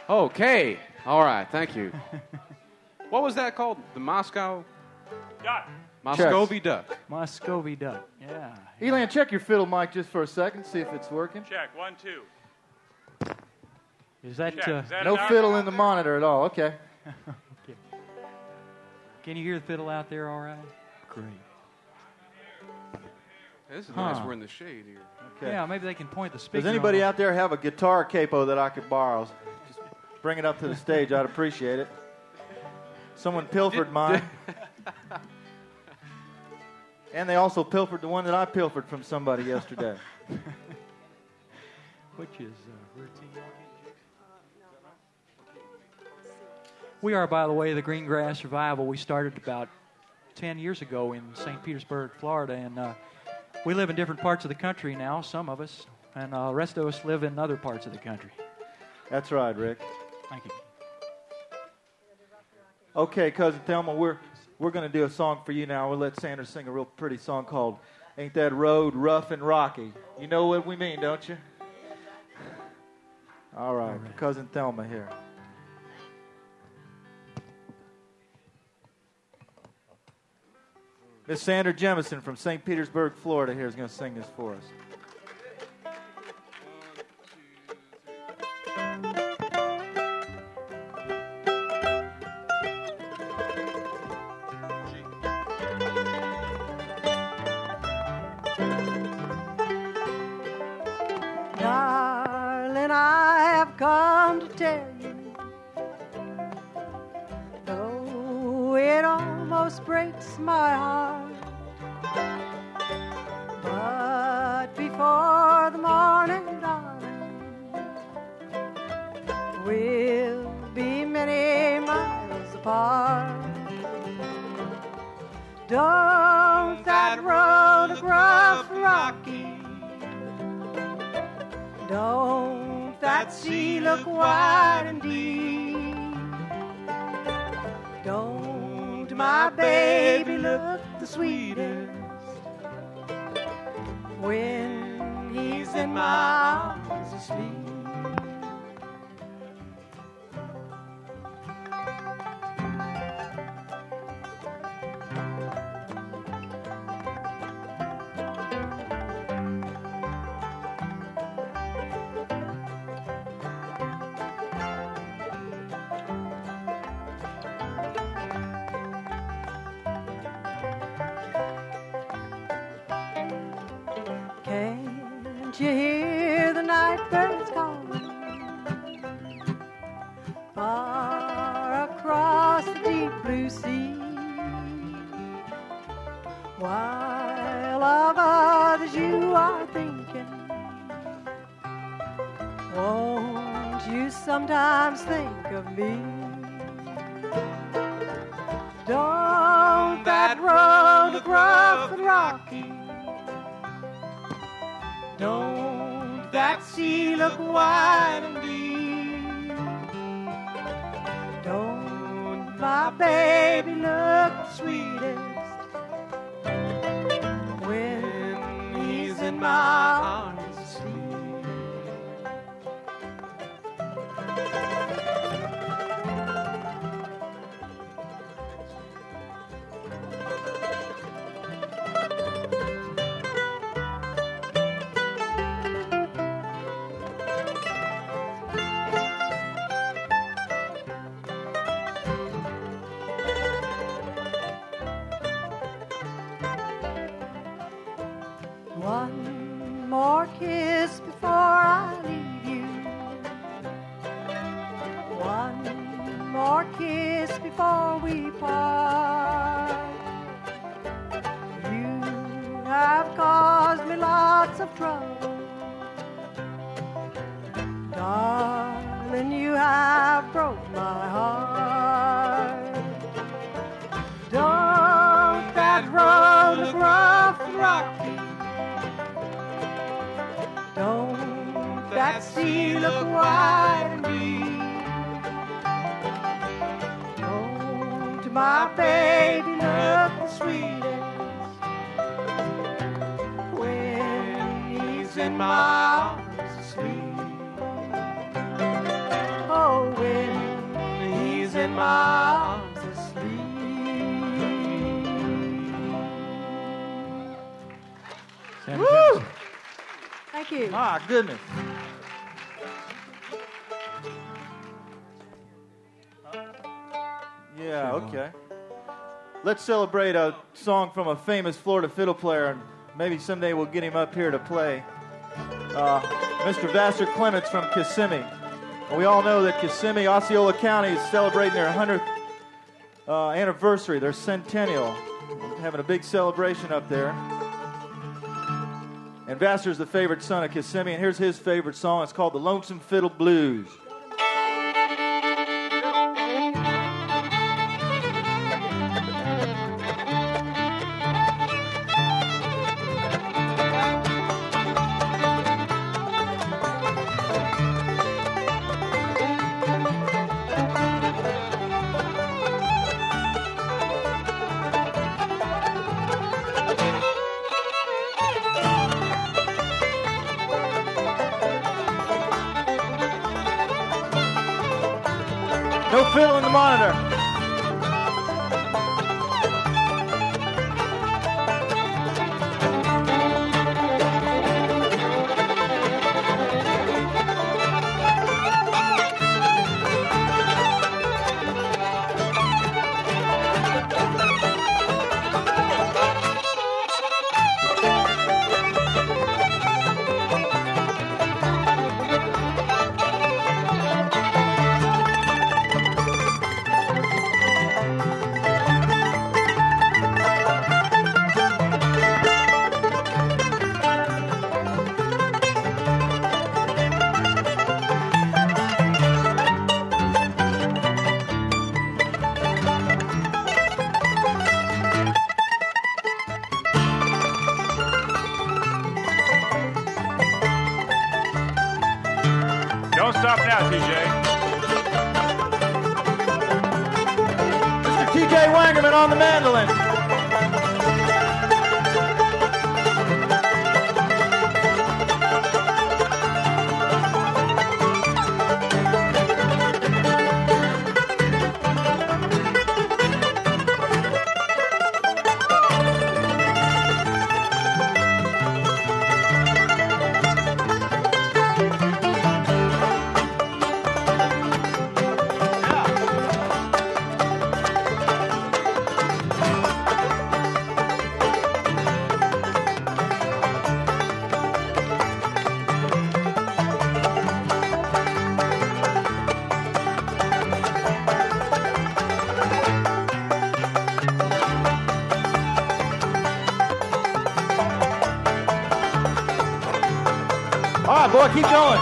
Okay. All right. Thank you. What was that called? The Moscow? Duck. Muscovy duck. Muscovy duck. Yeah. Elan, check your fiddle mic just for a second, see if it's working. Check. 1, 2. Is that, Check. Is that No enough? fiddle in the monitor at all. Okay. okay. Can you hear the fiddle out there all right? Great. This is nice. We're in the shade here. Okay. Yeah, maybe they can point the speaker. Does anybody on. out there have a guitar capo that I could borrow? Just bring it up to the stage. I'd appreciate it. Someone pilfered mine. And they also pilfered the one that I pilfered from somebody yesterday. Which is routine. We are, by the way, the Green Grass Revival. We started about 10 years ago in St. Petersburg, Florida, and we live in different parts of the country now, some of us, and the rest of us live in other parts of the country. That's right, Rick. Thank you. Okay, Cousin Thelma, we're going to do a song for you now. We'll let Sanders sing a real pretty song called Ain't That Road Rough and Rocky. You know what we mean, don't you? All right. Cousin Thelma here. Miss Sandra Jemison from St. Petersburg, Florida here is going to sing this for us. Darling, I have come to tell you, though it almost breaks my heart, but before the morning, darling, we'll be many miles apart. Don't that road look rough and rocky? Don't that sea look wide and deep? Don't my baby look the sweetest when he's in my arms asleep? Can't you hear the night birds calling far across the deep blue sea? While of others you are thinking, won't you sometimes think of me? Don't that road look rough and rocky? Don't that sea look wide and deep? Don't my baby look the sweetest when he's in my arms asleep? One more kiss before I leave you. One more kiss before we part. You have caused me lots of trouble, darling, you have broke my heart. Don't that road look rough and rocky? Don't that sea look wide and deep? Don't my baby look the sweetest when he's in my arms asleep? Oh, you. My goodness. Yeah, okay. Let's celebrate a song from a famous Florida fiddle player, and maybe someday we'll get him up here to play. Mr. Vassar Clements from Kissimmee. And we all know that Kissimmee, Osceola County is celebrating their 100th anniversary, their centennial. Having a big celebration up there. And Vassar's the favorite son of Kissimmee, and here's his favorite song. It's called The Lonesome Fiddle Blues. No fiddle in the monitor. Don't stop now, TJ. Mr. TJ Wangerman on the mandolin. All right, boy, keep going.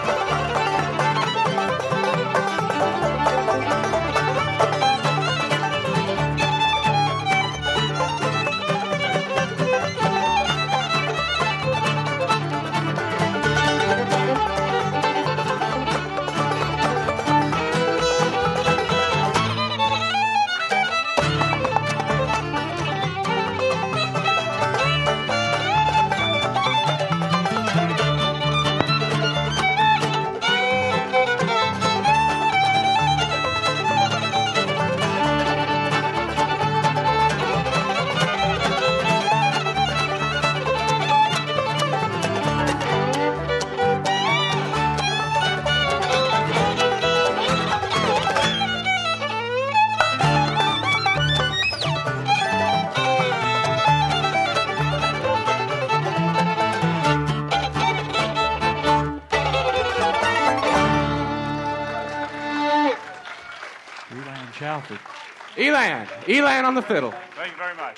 Elan on the fiddle. Thank you very much.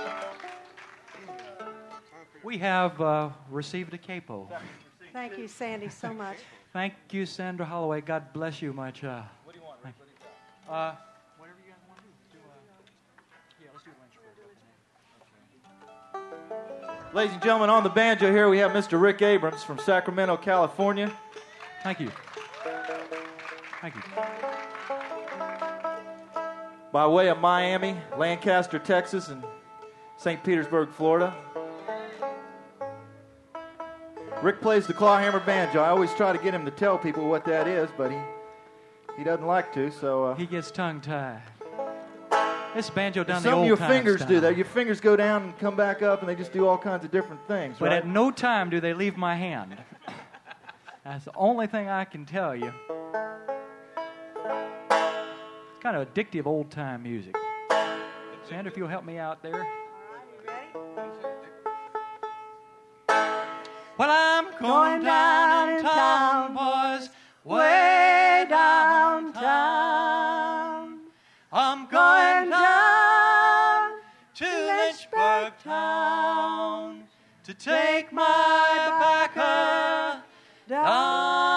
We have received a capo. Thank you, Sandy, so much. Thank you, Sandra Holloway. God bless you, my child. What do you want? Whatever you guys want to do. Yeah, let's do Lynchburg. Ladies and gentlemen, on the banjo here we have Mr. Rick Abrams from Sacramento, California. Thank you. Thank you. By way of Miami, Lancaster, Texas, and St. Petersburg, Florida. Rick plays the clawhammer banjo. I always try to get him to tell people what that is, but he doesn't like to, so... He gets tongue-tied. This banjo down the Some of old your time fingers style. do that. Your fingers go down and come back up, and they just do all kinds of different things, But right? at no time do they leave my hand. That's the only thing I can tell you. It's kind of addictive old-time music. Sandra, if you'll help me out there. Well, I'm going downtown, boys, way downtown. I'm going down to Lynchburg town to take my backer down.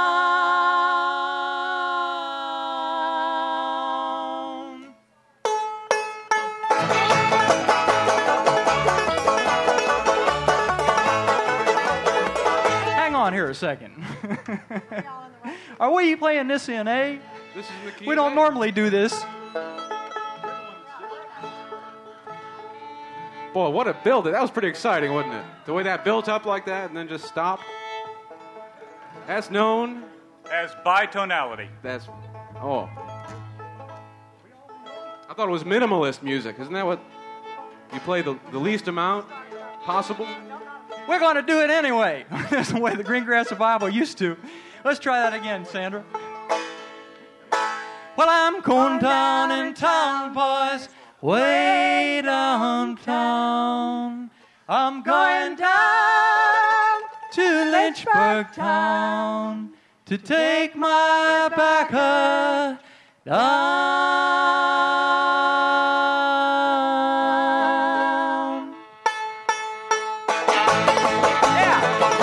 Hang on here a second. Are we playing this in A? This is the key. We don't normally do this. Boy, what a build. That was pretty exciting, wasn't it? The way that built up like that and then just stopped. That's known as bitonality. That's, oh. I thought it was minimalist music. Isn't that what you play the least amount possible? We're going to do it anyway. That's the way the Greengrass Revival used to. Let's try that again, Sandra. Well, I'm going down in town, boys, way downtown. I'm going down to Lynchburg town to take my backer down. Yeah.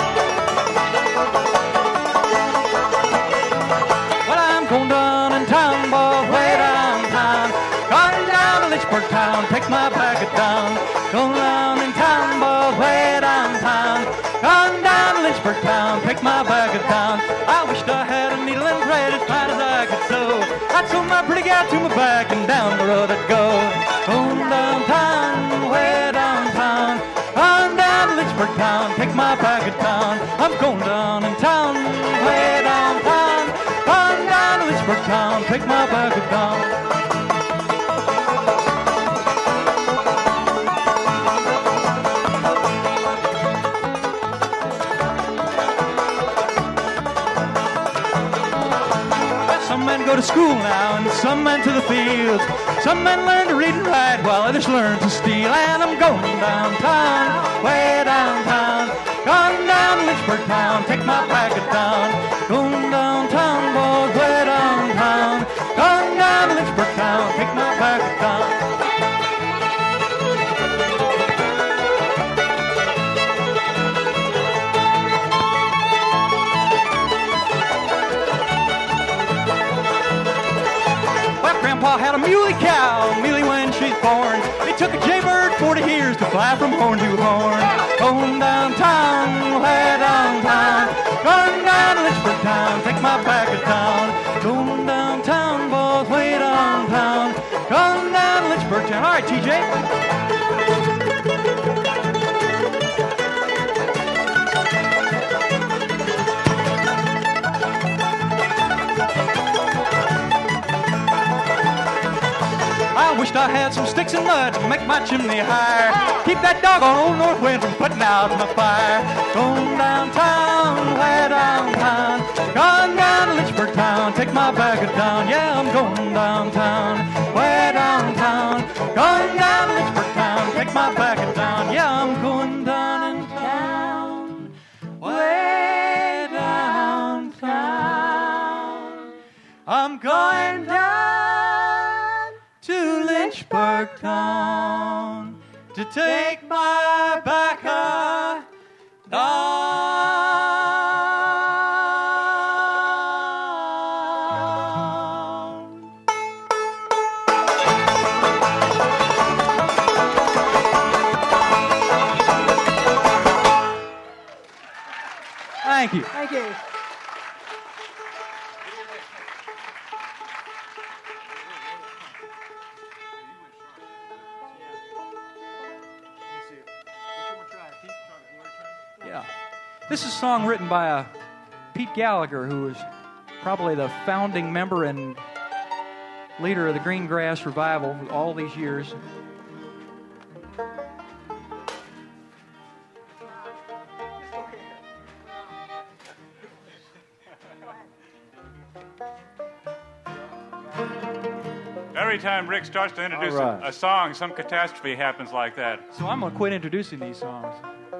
Well, I'm going down in town, boy, way downtown. Going down to Lynchburg town, take my backer down. Going down in town, boy, way downtown. Going down to Lynchburg town, take my backer down. I wished I had a needle and thread as fine as I could sew. I'd sew my pretty gal to my back and down the road I'd go. Going downtown, way downtown. Going down to Lynchburg town, take my backer down. I'm going down in town, way downtown. Going down to Lynchburg town, take my backer down. Some men go to school now, and some men to the fields. Some men learn to read and write, while others learn to steal. And I'm going downtown, way downtown. Going down to Lynchburg town, take my packet down. Going downtown, boys, way downtown. Going down to Lynchburg town, take my packet down. Grandpa had a muley cow, muley when she's born. It took a jaybird 40 years to fly from horn to horn. Going downtown, way downtown. Going down to Lynchburg town, take my packet down. Going downtown, boys, way downtown. Going down to Lynchburg town. All right, TJ. I wished I had some sticks and mud to make my chimney higher. Keep that dog on old North Wind from putting out my fire. Going downtown, way downtown. Going down to Lynchburg town, take my baggage down. Yeah, I'm going downtown, way downtown. Going down to Lynchburg town, take my baggage down. Yeah, I'm going down in town, way downtown. I'm going down to Lynchburg town to take my backer down. Thank you. Thank you. Yeah. This is a song written by Pete Gallagher, who was probably the founding member and leader of the Green Grass Revival all these years. Every time Rick starts to introduce All right. a song, some catastrophe happens like that. So I'm going to quit introducing these songs.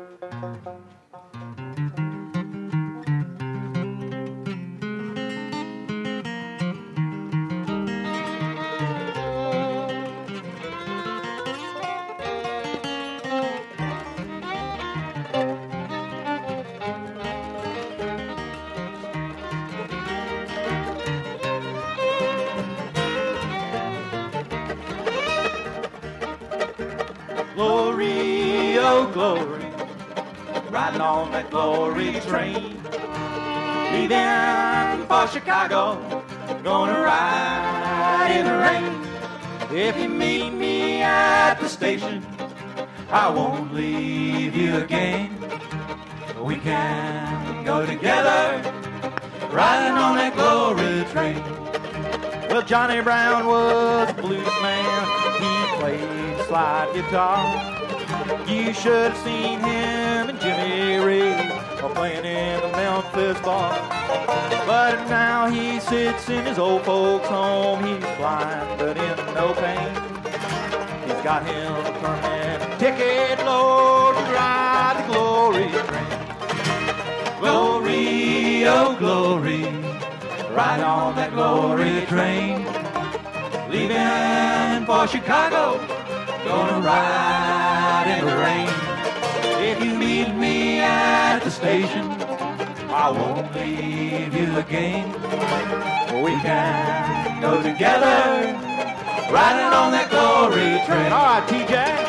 Glory, oh glory, riding on that glory train, leaving for Chicago, gonna ride in the rain. If you meet me at the station, I won't leave you again. We can go together, riding on that glory train. Well, Johnny Brown was a blues man. He played slide guitar. You should have seen him and Jimmy Reed playing in the Memphis bar. But now he sits in his old folks' home. He's blind but in no pain. He's got him a permanent ticket, Lord, to ride the glory train. Glory, oh glory, ride on that glory train, leaving for Chicago, gonna ride in the rain. If you meet me at the station, I won't leave you again. We can go together, riding on that glory train. All right, TJ.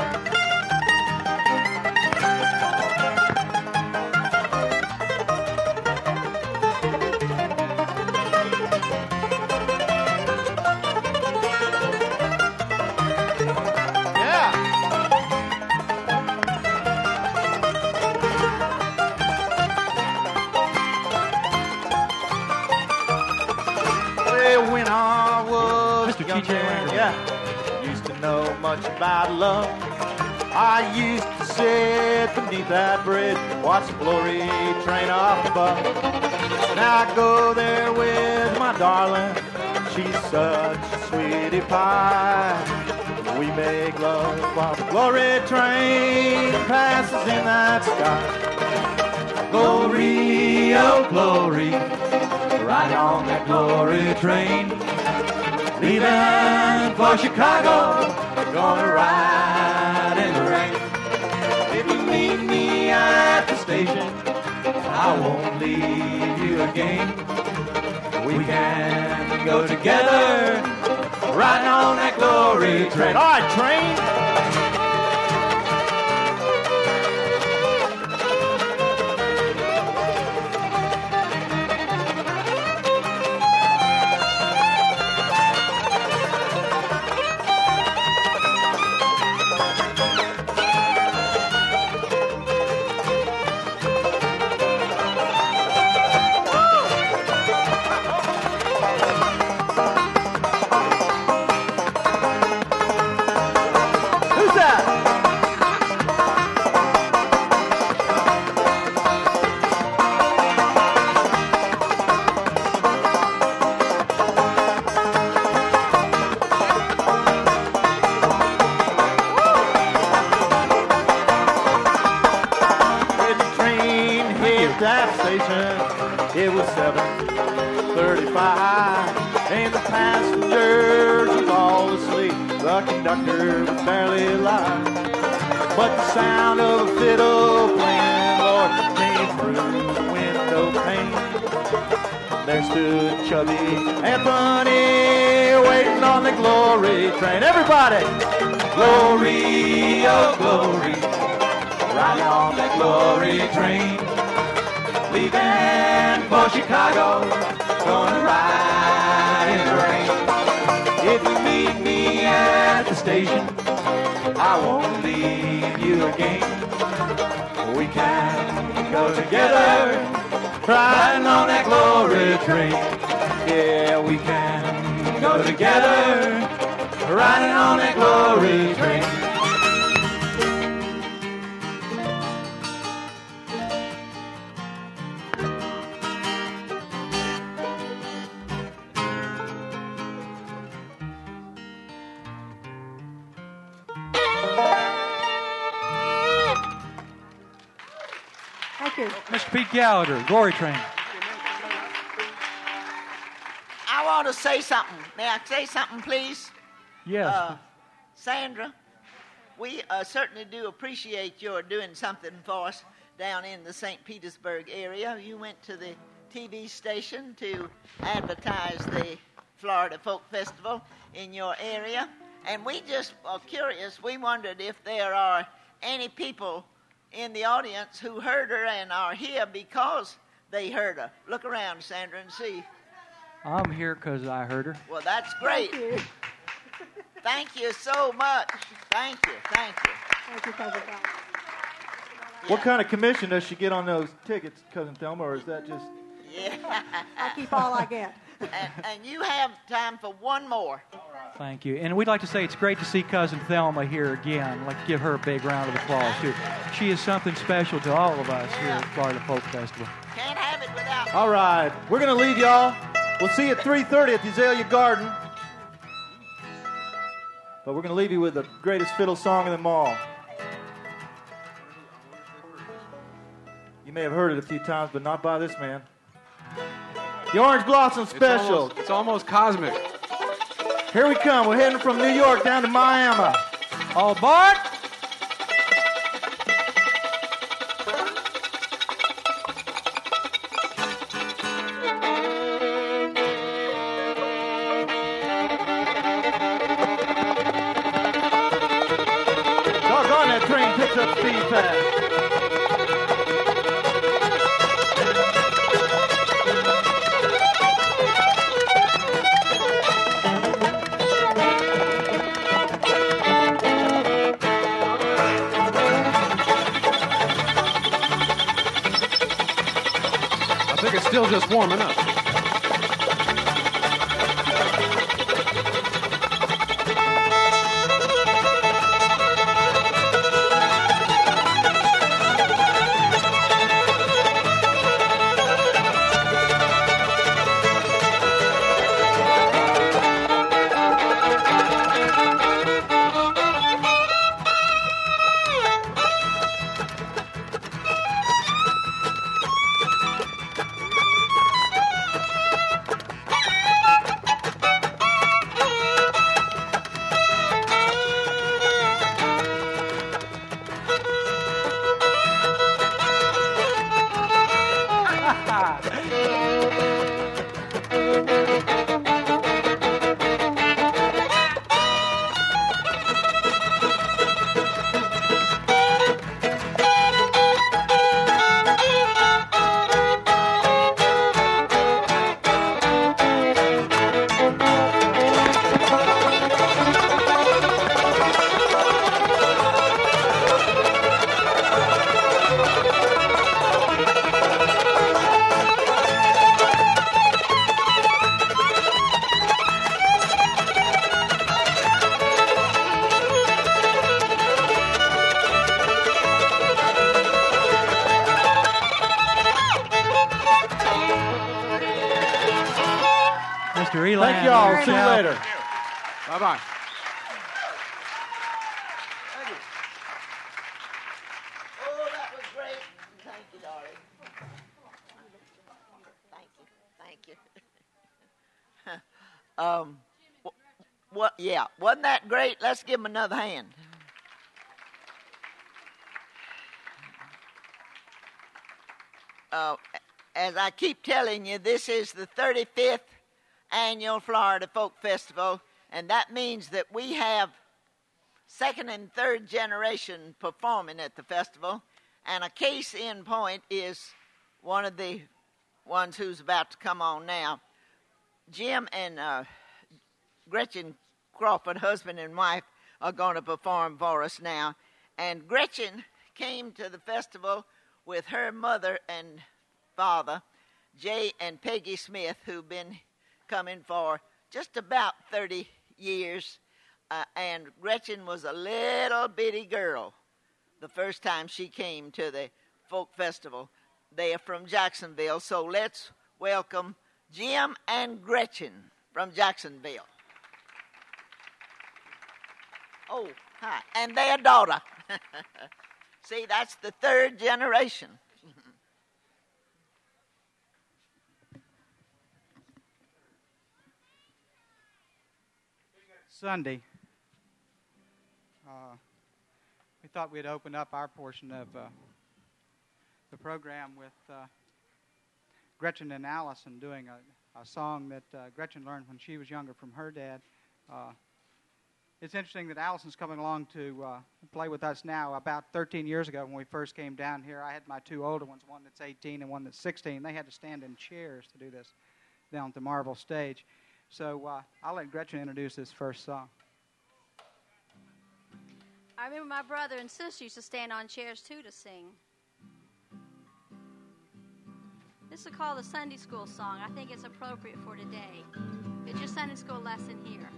When I was Mr. young T.J. man, Randall. yeah, used to know much about love. I used to sit beneath that bridge, watch the glory train up above. Now I go there with my darling, she's such a sweetie pie. We make love while the glory train passes in that sky. Glory, oh glory, ride on that glory train, leaving for Chicago, gonna ride in the rain. If you meet me at the station, I won't leave you again. We can go together, riding on that glory train. All right, train. Who's that? When the train hit that station, it was 7:35, and the passengers was all asleep. The conductor was barely alive, but the sound of a fiddle playing, Lord, came through the window pane. There stood chubby Anthony waiting on the glory train. Everybody! Glory, oh glory, ride on that glory train, leaving for Chicago, gonna ride in the rain. If you meet me at the station, I won't leave you again. We can go together, riding on that glory train. Yeah, we can go together, riding on that glory train. Thank you. Mr. Pete Gallagher, Glory Train. I want to say something. May I say something, please? Yes. Sandra, we certainly do appreciate your doing something for us down in the St. Petersburg area. You went to the TV station to advertise the Florida Folk Festival in your area, and we just are curious. We wondered if there are any people in the audience who heard her and are here because they heard her. Look around, Sandra, and see. I'm here because I heard her. Well, that's great. Thank you. Thank you so much. Thank you. Thank you, Cousin Thelma. What kind of commission does she get on those tickets, Cousin Thelma, or is that just... Yeah. I keep all I get. And you have time for one more. Thank you. And we'd like to say it's great to see Cousin Thelma here again. I'd like to give her a big round of applause, too. She is something special to all of us here at Florida Folk Festival. Can't have it without. All right. We're going to leave y'all. We'll see you at 3:30 at the Azalea Garden. But we're going to leave you with the greatest fiddle song of them all. You may have heard it a few times, but not by this man. The Orange Blossom Special. It's almost cosmic. Here we come. We're heading from New York down to Miami. All aboard! Doggone, that train picks up speed fast. I think it's still just warming up. Mr. Elan. Thank y'all. See you later. Bye-bye. Oh, that was great. Thank you, darling. Thank you. What? Yeah, wasn't that great? Let's give him another hand. As I keep telling you, this is the 35th annual Florida Folk Festival, and that means that we have second and third generation performing at the festival, and a case in point is one of the ones who's about to come on now. Jim and Gretchen Crawford, husband and wife, are going to perform for us now, and Gretchen came to the festival with her mother and father, Jay and Peggy Smith, who've been coming for just about 30 years, and Gretchen was a little bitty girl the first time she came to the folk festival. They are from Jacksonville, so let's welcome Jim and Gretchen from Jacksonville. Oh, hi. And their daughter. See, that's the third generation. Sunday, we thought we'd open up our portion of the program with Gretchen and Allison doing a song that Gretchen learned when she was younger from her dad. It's interesting that Allison's coming along to play with us now. About 13 years ago when we first came down here, I had my two older ones, one that's 18 and one that's 16. They had to stand in chairs to do this down at the Marble stage. So I'll let Gretchen introduce this first song. I remember my brother and sister used to stand on chairs too to sing. This is called the Sunday School song. I think it's appropriate for today. It's your Sunday School lesson here.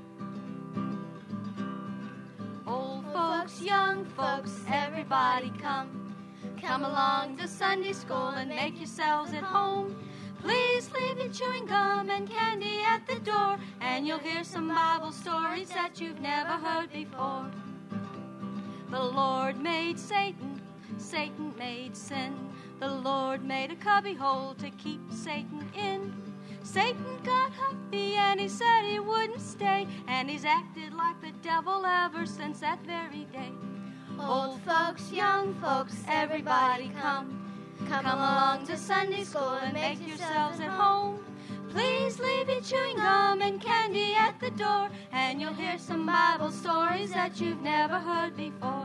Old folks, young folks, everybody come. Come along to Sunday School and make yourselves at home. Please leave your chewing gum and candy at the door, and you'll hear some Bible stories that you've never heard before. The Lord made Satan, Satan made sin. The Lord made a cubby hole to keep Satan in. Satan got huffy and he said he wouldn't stay, and he's acted like the devil ever since that very day. Old folks, young folks, everybody come. Come along to Sunday School and make yourselves at home. Please leave your chewing gum and candy at the door, and you'll hear some Bible stories that you've never heard before.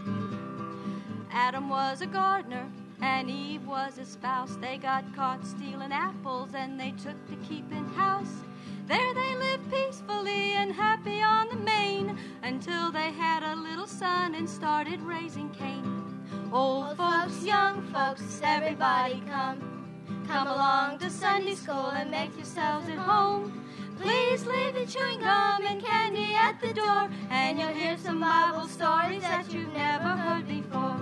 Adam was a gardener and Eve was his spouse. They got caught stealing apples and they took to keeping house. There they lived peacefully and happy on the main until they had a little son and started raising Cain. Old folks, young folks, everybody come. Come along to Sunday School and make yourselves at home. Please leave your chewing gum and candy at the door, and you'll hear some Bible stories that you've never heard before.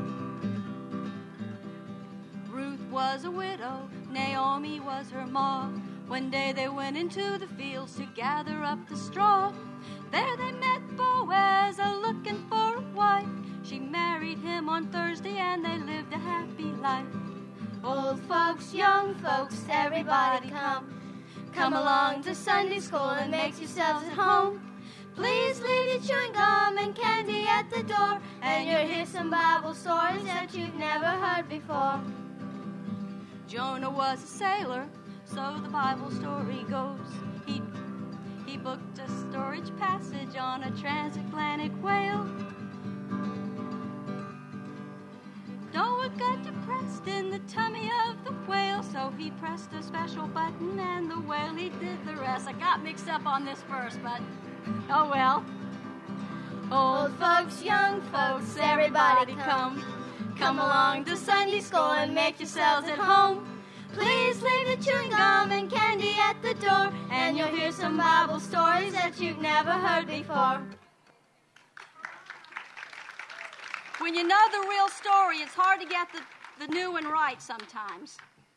Ruth was a widow, Naomi was her ma. One day they went into the fields to gather up the straw. There they met Boaz, a-looking for a wife. She married him on Thursday and they lived a happy life. Old folks, young folks, everybody come. Come along to Sunday School and make yourselves at home. Please leave your chewing gum and candy at the door, and you'll hear some Bible stories that you've never heard before. Jonah was a sailor, so the Bible story goes. He booked a storage passage on a transatlantic whale. Noah got depressed in the tummy of the whale, so he pressed a special button and the whale, he did the rest. I got mixed up on this verse, but oh well. Old folks, young folks, everybody come. Come along to Sunday School and make yourselves at home. Please leave your chewing gum and candy at the door, and you'll hear some Bible stories that you've never heard before. When you know the real story, it's hard to get the new one right sometimes.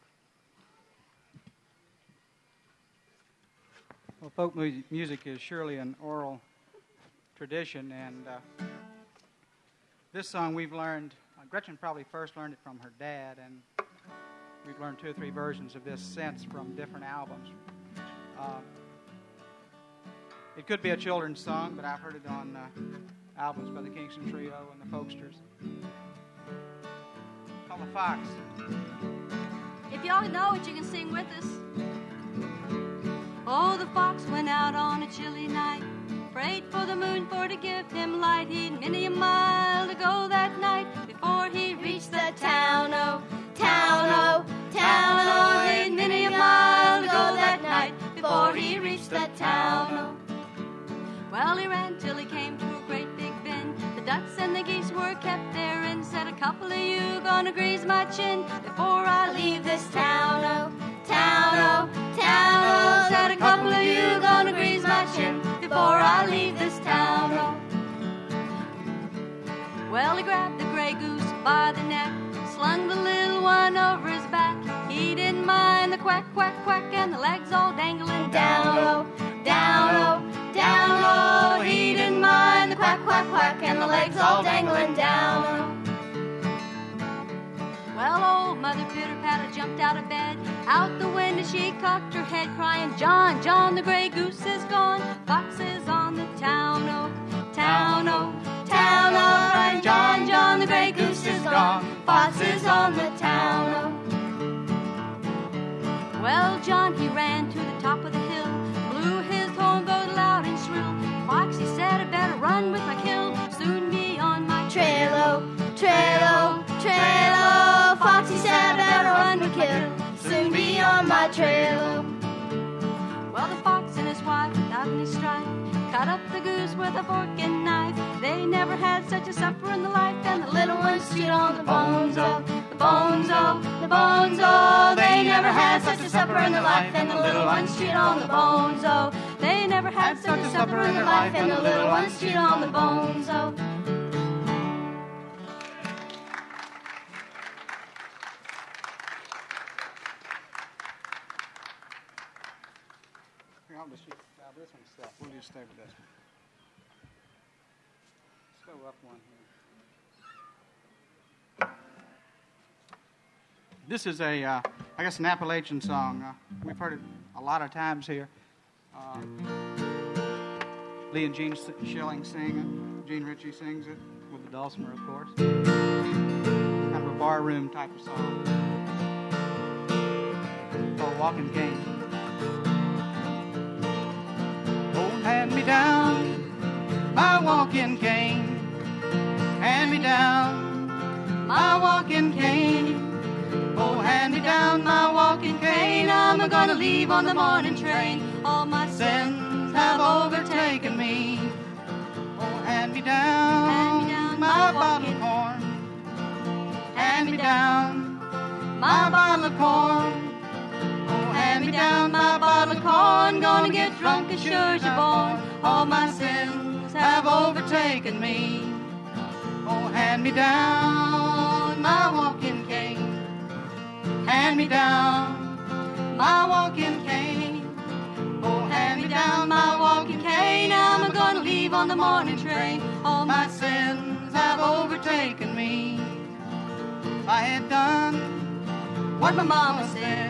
Well, folk music is surely an oral tradition, and this song we've learned, Gretchen probably first learned it from her dad, and we've learned 2 or 3 versions of this since from different albums. It could be a children's song, but I've heard it on albums by the Kingston Trio and the Folksters. Called The Fox. If y'all know it, you can sing with us. Oh, the fox went out on a chilly night, prayed for the moon for to give him light. He'd many a mile to go that night before he reached the town. Oh, town, oh, town, oh. He'd many a mile to go that night before he reached the town. Oh. Well, he ran till he came to a great big bend. The ducks and the geese were kept there, and said, a couple of you gonna grease my chin before I leave this town. Oh, town, oh, town, oh. Said, a couple of you gonna grease my Well, he grabbed the gray goose by the neck, slung the little one over his back. He didn't mind the quack, quack, quack, and the legs all dangling down low, down low, down low. He didn't mind the quack, quack, quack, and the legs all dangling down low. Well, old Mother Pitter-Patter jumped out of bed. Out the window she cocked her head, crying, John, John, the gray goose is gone. Fox is on the town oak, town oak, town oak. Crying, John, John, the gray goose is gone. Fox is on the town oak. Well, John, he ran to the top of the hill, blew his horn both loud and shrill. Fox, he said, I better run with my kill, soon be on my trail-o, trail-o, trail-o. Fox, he said, I better run with kill, soon be on my trail-o. Well, the fox and his wife, without any strife, cut up the goose with a fork and knife. They never had such a supper in the life, and the little ones chewed on the bones, oh, the bones, oh, the bones, oh. They never had such a supper in their life, and the little ones chewed on the bones, oh. They never had such a supper in their life, and the little ones chewed on the bones, oh. This one's stuck. We'll just stay with this one. Let's go up one here. This is a, I guess, an Appalachian song. We've heard it a lot of times here. Lee and Gene Schilling sing it. Gene Ritchie sings it with the dulcimer, of course. Kind of a barroom type of song. Called Walking Cane. Hand me down my walking cane. Hand me down my walking cane. Oh, hand me down my walking cane. I'm gonna leave on the morning train. All my sins have overtaken me. Oh, hand me down my bottle of corn. Hand me down my bottle of corn. Hand me down my bottle of corn, gonna get drunk as sure as you're born. All my sins have overtaken me. Oh, hand me down my walking cane. Hand me down my walking cane. Oh, hand me down my walking cane. I'm gonna leave on the morning train. All my sins have overtaken me. If I had done what my mama said,